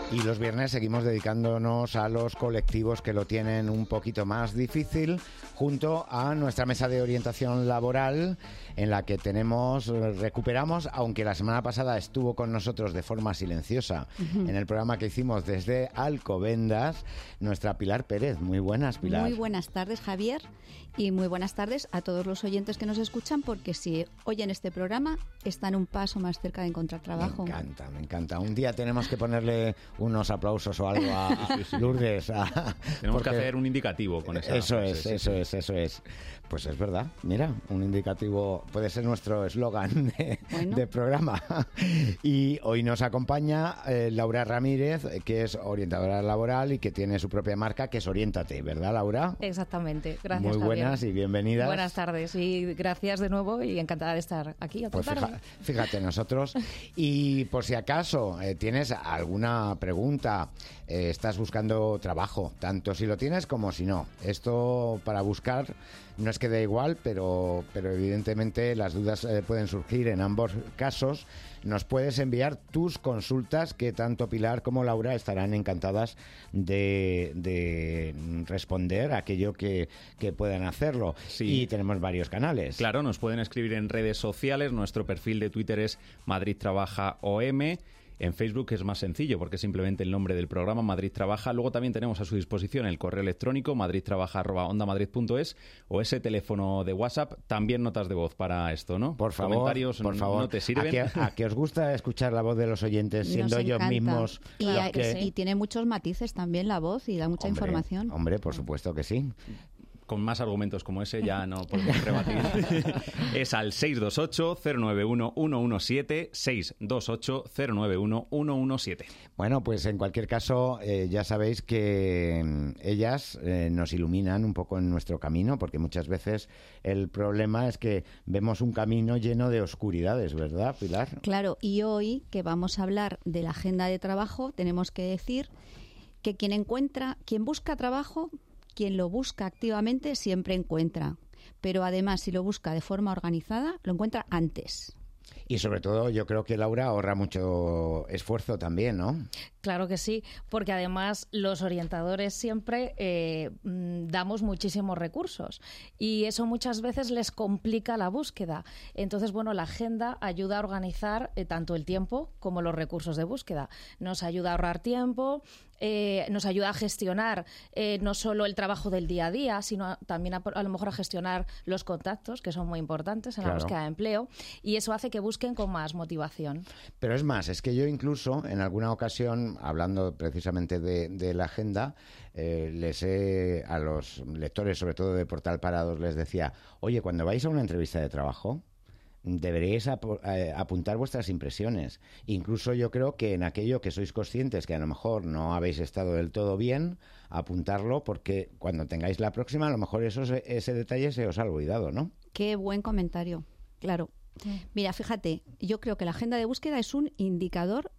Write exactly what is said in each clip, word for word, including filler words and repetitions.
Y los viernes seguimos dedicándonos a los colectivos que lo tienen un poquito más difícil, junto a nuestra mesa de orientación laboral, en la que tenemos, recuperamos, aunque la semana pasada estuvo con nosotros de forma silenciosa, uh-huh. en el programa que hicimos desde Alcobendas, nuestra Pilar Pérez. Muy buenas, Pilar. Muy buenas tardes, Javier, y muy buenas tardes a todos los oyentes que nos escuchan, porque si oyen este programa, están un paso más cerca de encontrar trabajo. Me encanta, me encanta. Un día tenemos que ponerle unos aplausos o algo a, a Lourdes. A, tenemos porque... que hacer un indicativo con esa Eso frase, es, sí, eso sí. es, eso es. Pues es verdad, mira, un indicativo puede ser nuestro eslogan de, bueno. de programa. Y hoy nos acompaña eh, Laura Ramírez, que es orientadora laboral y que tiene su propia marca, que es Oriéntate, ¿verdad, Laura? Exactamente, gracias, Muy Javier. buenas y bienvenidas. Buenas tardes y gracias de nuevo y encantada de estar aquí otra pues tarde. Fíjate, fíjate nosotros. Y por si acaso eh, tienes alguna pregunta, eh, estás buscando trabajo, tanto si lo tienes como si no. Esto para buscar no es que dé igual, pero, pero evidentemente las dudas eh, pueden surgir en ambos casos. Nos puedes enviar tus consultas, que tanto Pilar como Laura estarán encantadas de, de responder a aquello que, que puedan hacerlo. Sí. Y tenemos varios canales. Claro, nos pueden escribir en redes sociales. Nuestro perfil de Twitter es Madrid Trabaja O M. En Facebook es más sencillo porque es simplemente el nombre del programa, Madrid Trabaja. Luego también tenemos a su disposición el correo electrónico madridtrabaja arroba ondamadrid punto es o ese teléfono de WhatsApp. También notas de voz para esto, ¿no? Por favor, comentarios por favor. ¿No te sirven? ¿A que, a que os gusta escuchar la voz de los oyentes siendo ellos mismos? Y, los que... sí. y tiene muchos matices también la voz y da mucha hombre, información. Hombre, por supuesto que sí. Con más argumentos como ese ya no podemos rebatir. Es al seis dos ocho cero nueve uno uno uno siete, seis dos ocho cero nueve uno uno uno siete. Bueno, pues en cualquier caso, eh, ya sabéis que eh, ellas eh, nos iluminan un poco en nuestro camino, porque muchas veces el problema es que vemos un camino lleno de oscuridades, ¿verdad, Pilar? Claro, y hoy que vamos a hablar de la agenda de trabajo, tenemos que decir que quien encuentra, quien busca trabajo... Quien lo busca activamente siempre encuentra, pero además si lo busca de forma organizada, lo encuentra antes. Y sobre todo yo creo que Laura ahorra mucho esfuerzo también, ¿no? Claro que sí, porque además los orientadores siempre eh, damos muchísimos recursos y eso muchas veces les complica la búsqueda. Entonces, bueno, la agenda ayuda a organizar eh, tanto el tiempo como los recursos de búsqueda. Nos ayuda a ahorrar tiempo, eh, nos ayuda a gestionar eh, no solo el trabajo del día a día, sino a, también a, a lo mejor a gestionar los contactos, que son muy importantes en claro. la búsqueda de empleo, y eso hace que busquen con más motivación. Pero es más, es que yo incluso en alguna ocasión, hablando precisamente de, de la agenda, eh, les he, a los lectores, sobre todo de Portal Parados, les decía, oye, cuando vais a una entrevista de trabajo, deberíais ap eh, apuntar vuestras impresiones. Incluso yo creo que en aquello que sois conscientes que a lo mejor no habéis estado del todo bien, apuntarlo, porque cuando tengáis la próxima, a lo mejor eso, ese detalle se os ha olvidado, ¿no? Qué buen comentario, claro. Mira, fíjate, yo creo que la agenda de búsqueda es un indicador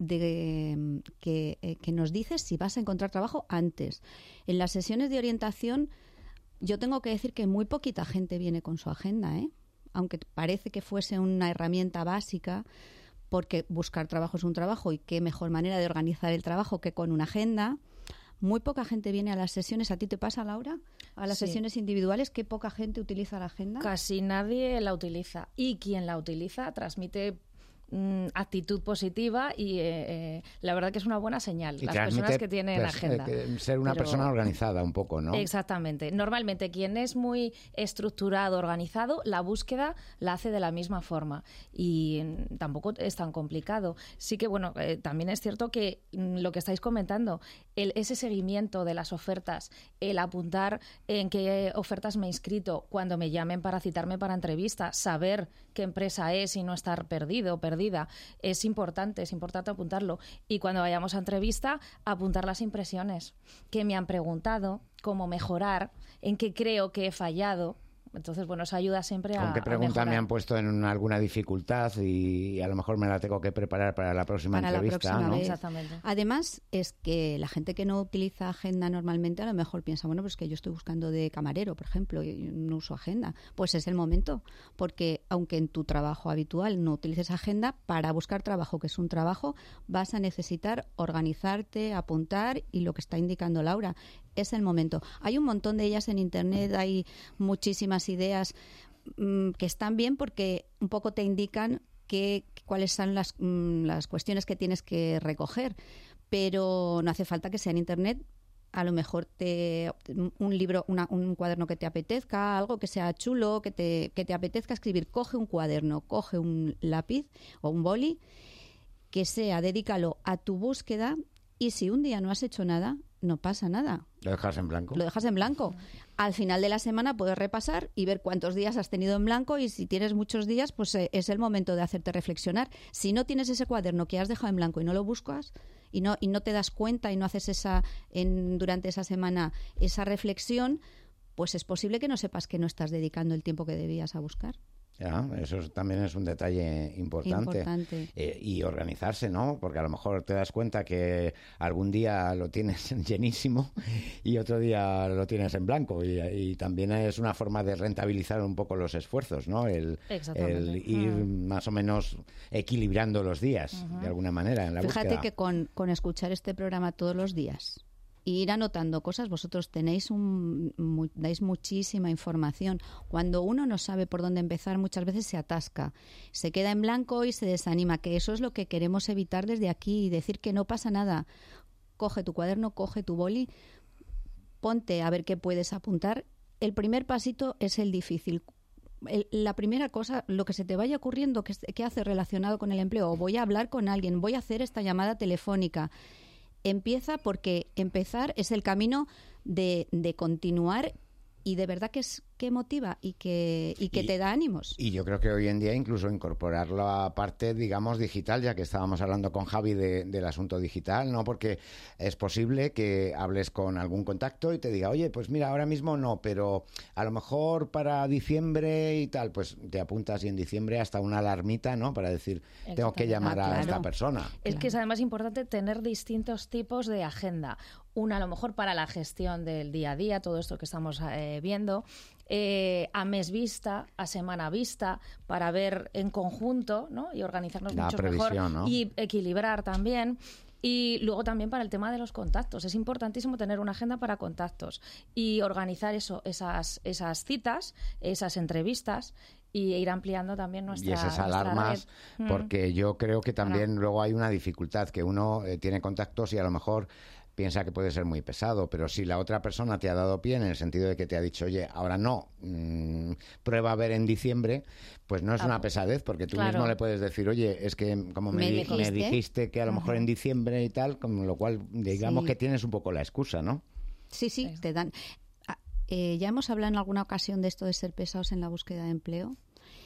de que, eh, que nos dice si vas a encontrar trabajo antes. En las sesiones de orientación yo tengo que decir que muy poquita gente viene con su agenda, ¿eh? Aunque parece que fuese una herramienta básica, porque buscar trabajo es un trabajo y qué mejor manera de organizar el trabajo que con una agenda. Muy poca gente viene a las sesiones. ¿A ti te pasa, Laura? A las sí. sesiones individuales, ¿qué poca gente utiliza la agenda? Casi nadie la utiliza. Y quien la utiliza transmite mm, actitud positiva y eh, eh, la verdad que es una buena señal. Y las personas que tienen pues, agenda. Eh, ser una Pero... persona organizada un poco, ¿no? Exactamente. Normalmente quien es muy estructurado, organizado, la búsqueda la hace de la misma forma y mm, tampoco es tan complicado. Sí que, bueno, eh, también es cierto que mm, lo que estáis comentando, el, ese seguimiento de las ofertas, el apuntar en qué ofertas me he inscrito cuando me llamen para citarme para entrevista, saber qué empresa es y no estar perdido o perdida, es importante, es importante apuntarlo. Y cuando vayamos a entrevista, apuntar las impresiones, qué me han preguntado, cómo mejorar, en qué creo que he fallado. Entonces, bueno, eso ayuda siempre a ¿Con qué pregunta a me han puesto en alguna dificultad y a lo mejor me la tengo que preparar para la próxima para entrevista? La próxima ¿no? vez. Exactamente. Además, es que la gente que no utiliza agenda normalmente a lo mejor piensa, bueno, pues que yo estoy buscando de camarero, por ejemplo, y no uso agenda. Pues es el momento, porque aunque en tu trabajo habitual no utilices agenda, para buscar trabajo, que es un trabajo, vas a necesitar organizarte, apuntar y lo que está indicando Laura. Es el momento. Hay un montón de ellas en Internet, hay muchísimas ideas mmm, que están bien porque un poco te indican que, cuáles son las, mmm, las cuestiones que tienes que recoger, pero no hace falta que sea en Internet. A lo mejor te, un libro, una, un cuaderno que te apetezca, algo que sea chulo, que te, que te apetezca escribir. Coge un cuaderno, coge un lápiz o un boli, que sea, dedícalo a tu búsqueda, y si un día no has hecho nada, no pasa nada. ¿Lo dejas en blanco? Lo dejas en blanco. Al final de la semana puedes repasar y ver cuántos días has tenido en blanco, y si tienes muchos días, pues eh, es el momento de hacerte reflexionar. Si no tienes ese cuaderno que has dejado en blanco y no lo buscas y no y no te das cuenta y no haces esa en, durante esa semana esa reflexión, pues es posible que no sepas que no estás dedicando el tiempo que debías a buscar. Ya, eso también es un detalle importante. Importante. Eh, y organizarse, ¿no? Porque a lo mejor te das cuenta que algún día lo tienes llenísimo y otro día lo tienes en blanco. Y, y también es una forma de rentabilizar un poco los esfuerzos, ¿no? El, el ir mm. más o menos equilibrando los días, uh-huh. de alguna manera, en la Fíjate búsqueda. que con, con escuchar este programa todos los días y ir anotando cosas, vosotros tenéis un, mu, dais muchísima información. Cuando uno no sabe por dónde empezar, muchas veces se atasca, se queda en blanco y se desanima, que eso es lo que queremos evitar desde aquí, y decir que no pasa nada. Coge tu cuaderno, coge tu boli, ponte a ver qué puedes apuntar. El primer pasito es el difícil. El, la primera cosa, lo que se te vaya ocurriendo que, que hace relacionado con el empleo, o voy a hablar con alguien, voy a hacer esta llamada telefónica. Empieza, porque empezar es el camino de, de continuar, y de verdad que es que motiva y que y que y, te da ánimos. Y yo creo que hoy en día incluso incorporarlo a parte, digamos, digital, ya que estábamos hablando con Javi de, del asunto digital, ¿no? Porque es posible que hables con algún contacto y te diga, oye, pues mira, ahora mismo no, pero a lo mejor para diciembre y tal, pues te apuntas y en diciembre hasta una alarmita, ¿no? Para decir, tengo que llamar ah, claro. a esta persona. Es claro. que es además importante tener distintos tipos de agenda. Una a lo mejor para la gestión del día a día, todo esto que estamos eh, viendo, eh, a mes vista, a semana vista, para ver en conjunto, ¿no? Y organizarnos la mucho previsión, mejor, ¿no? Y equilibrar también. Y luego también para el tema de los contactos. Es importantísimo tener una agenda para contactos y organizar eso, esas, esas citas, esas entrevistas, y ir ampliando también nuestra y esas alarmas, red. Porque mm. yo creo que también Ahora. luego hay una dificultad, que uno eh, tiene contactos y a lo mejor piensa que puede ser muy pesado, pero si la otra persona te ha dado pie en el sentido de que te ha dicho, oye, ahora no, mmm, prueba a ver en diciembre, pues no es claro. una pesadez, porque tú claro. mismo le puedes decir, oye, es que como me, me, di- dijiste? me dijiste que a lo uh-huh. mejor en diciembre y tal, con lo cual digamos sí. que tienes un poco la excusa, ¿no? Sí, sí, sí. te dan. Ah, eh, ya hemos hablado en alguna ocasión de esto de ser pesados en la búsqueda de empleo.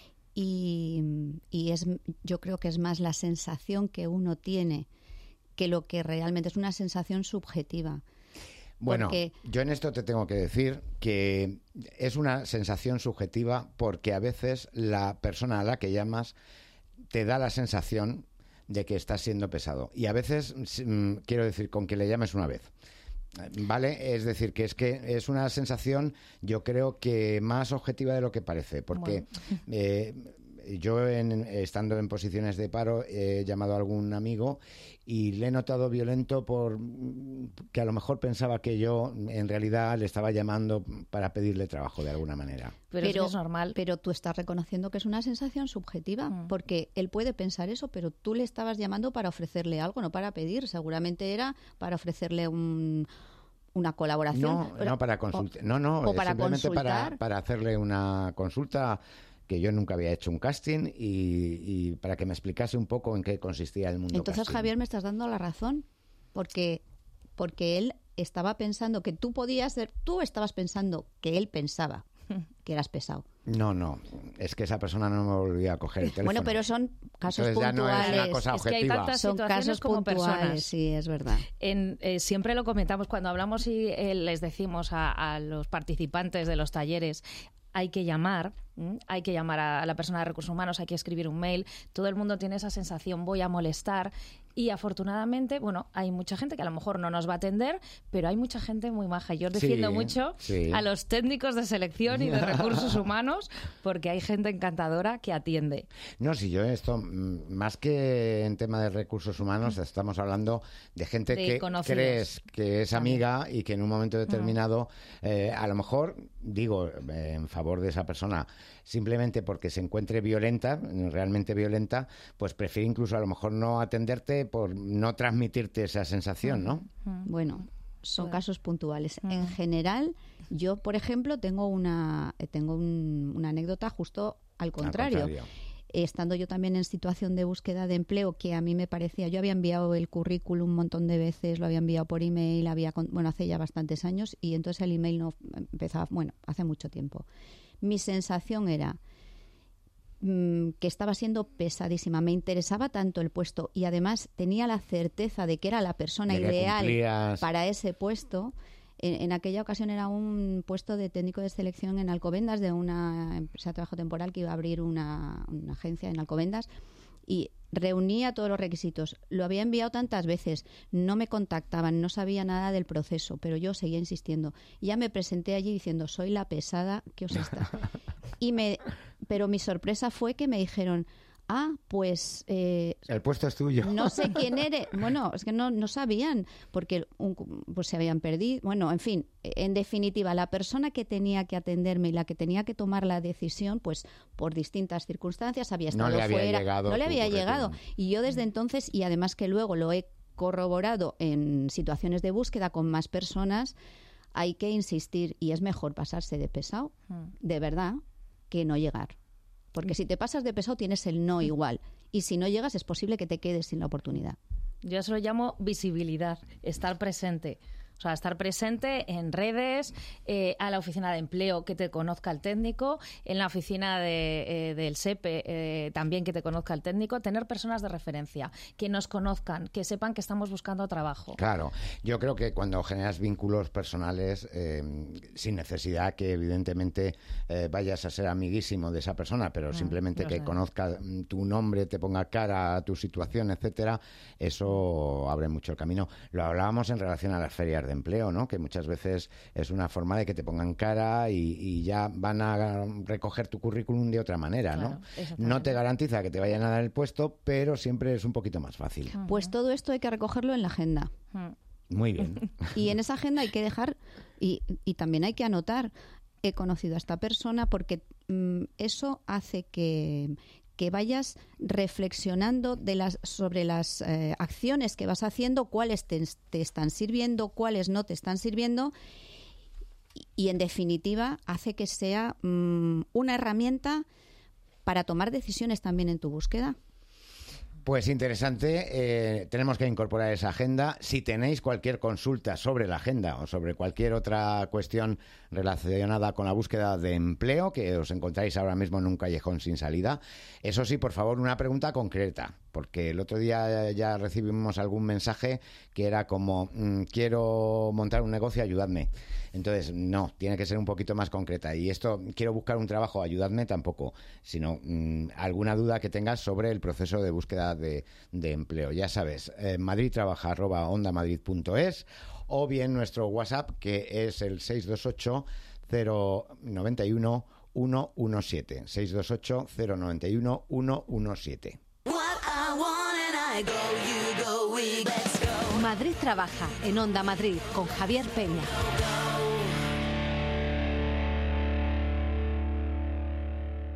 Y, y es, yo creo que es más la sensación que uno tiene que lo que realmente es una sensación subjetiva. Bueno, porque... yo en esto te tengo que decir que es una sensación subjetiva porque a veces la persona a la que llamas te da la sensación de que estás siendo pesado. Y a veces, mm, quiero decir, con que le llames una vez. ¿Vale? Es decir, que es que es una sensación, yo creo que más objetiva de lo que parece, porque bueno. eh, yo en, estando en posiciones de paro he llamado a algún amigo y le he notado violento por que a lo mejor pensaba que yo en realidad le estaba llamando para pedirle trabajo de alguna manera. Pero, pero es normal. Pero tú estás reconociendo que es una sensación subjetiva, mm. porque él puede pensar eso, pero tú le estabas llamando para ofrecerle algo, no para pedir. Seguramente era para ofrecerle un... una colaboración. No, pero, no para consultar. No, no, o para simplemente consultar. para, para hacerle una consulta, que yo nunca había hecho un casting, y, y para que me explicase un poco en qué consistía el mundo Entonces, casting. Javier, me estás dando la razón, porque, porque él estaba pensando que tú podías ser, tú estabas pensando que él pensaba que eras pesado. No, no, es que esa persona no me volvía a coger el teléfono. Bueno, pero son casos Entonces, puntuales. Ya no es una cosa es que hay objetiva. tantas Son situaciones casos como puntuales, personas. sí, es verdad. En, eh, siempre lo comentamos cuando hablamos y eh, les decimos a, a los participantes de los talleres, hay que llamar, ¿m? hay que llamar a la persona de recursos humanos, hay que escribir un mail. Todo el mundo tiene esa sensación, voy a molestar. Y afortunadamente, bueno, hay mucha gente que a lo mejor no nos va a atender, pero hay mucha gente muy maja. Yo defiendo sí, mucho sí. a los técnicos de selección y de recursos humanos, porque hay gente encantadora que atiende. No, si yo esto, más que en tema de recursos humanos, estamos hablando de gente De que conocidos. crees que es amiga y que en un momento determinado, eh, a lo mejor, digo, eh, en favor de esa persona, simplemente porque se encuentre violenta, realmente violenta, pues prefiere incluso a lo mejor no atenderte por no transmitirte esa sensación, ¿no? Bueno, son Claro. casos puntuales. Mm. En general, yo, por ejemplo, tengo una eh, tengo un- una anécdota justo al contrario. Al contrario. Estando yo también en situación de búsqueda de empleo, que a mí me parecía, yo había enviado el currículum un montón de veces, lo había enviado por email, había, con- bueno, hace ya bastantes años, y entonces el email no empezaba, bueno, hace mucho tiempo. Mi sensación era mm, que estaba siendo pesadísima, me interesaba tanto el puesto y además tenía la certeza de que era la persona De que ideal cumplías. para ese puesto. En, en aquella ocasión era un puesto de técnico de selección en Alcobendas, de una empresa de trabajo temporal que iba a abrir una, una agencia en Alcobendas, y reunía todos los requisitos. Lo había enviado tantas veces, no me contactaban, no sabía nada del proceso, pero yo seguía insistiendo. Ya me presenté allí diciendo, soy la pesada que os está. Y me, pero mi sorpresa fue que me dijeron, ah, pues eh, El puesto es tuyo. no sé quién eres. Bueno, es que no, no sabían, porque un- pues se habían perdido. Bueno, en fin, en definitiva, la persona que tenía que atenderme y la que tenía que tomar la decisión, pues por distintas circunstancias había No estado le había fuera, llegado no le tu había currículum. llegado. Y yo desde entonces, y además que luego lo he corroborado en situaciones de búsqueda con más personas, hay que insistir y es mejor pasarse de pesado, de verdad, que no llegar. Porque si te pasas de pesado tienes el no igual. Y si no llegas es posible que te quedes sin la oportunidad. Yo eso lo llamo visibilidad, estar presente. O sea, estar presente en redes, eh, a la oficina de empleo, que te conozca el técnico, en la oficina de, eh, del S E P E eh, también que te conozca el técnico, tener personas de referencia, que nos conozcan, que sepan que estamos buscando trabajo. Claro, yo creo que cuando generas vínculos personales, eh, sin necesidad que evidentemente eh, vayas a ser amiguísimo de esa persona, pero simplemente lo que sé. conozca mm, tu nombre, te ponga cara a tu situación, etcétera, eso abre mucho el camino. Lo hablábamos en relación a las ferias de empleo, ¿no? Que muchas veces es una forma de que te pongan cara y, y ya van a recoger tu currículum de otra manera, Claro, ¿no? exactamente. No te garantiza que te vayan a dar el puesto, pero siempre es un poquito más fácil. Pues todo esto hay que recogerlo en la agenda. Mm. Muy bien. Y en esa agenda hay que dejar, y, y también hay que anotar, he conocido a esta persona, porque mm, eso hace que, que vayas reflexionando de las, sobre las eh, acciones que vas haciendo, cuáles te, te están sirviendo, cuáles no te están sirviendo, y, y en definitiva hace que sea mm, una herramienta para tomar decisiones también en tu búsqueda. Pues interesante, eh, tenemos que incorporar esa agenda. Si tenéis cualquier consulta sobre la agenda o sobre cualquier otra cuestión relacionada con la búsqueda de empleo, que os encontráis ahora mismo en un callejón sin salida, eso sí, por favor, una pregunta concreta, porque el otro día ya recibimos algún mensaje que era como, mm, quiero montar un negocio, ayudadme. Entonces, no, tiene que ser un poquito más concreta. Y esto, quiero buscar un trabajo, ayudadme, tampoco, sino mmm, alguna duda que tengas sobre el proceso de búsqueda de, de empleo. Ya sabes, eh, madridtrabaja arroba ondamadrid punto es o bien nuestro WhatsApp, que es el seis dos ocho cero nueve uno uno uno siete. seis dos ocho cero nueve uno uno uno siete. Madrid trabaja en Onda Madrid con Javier Peña.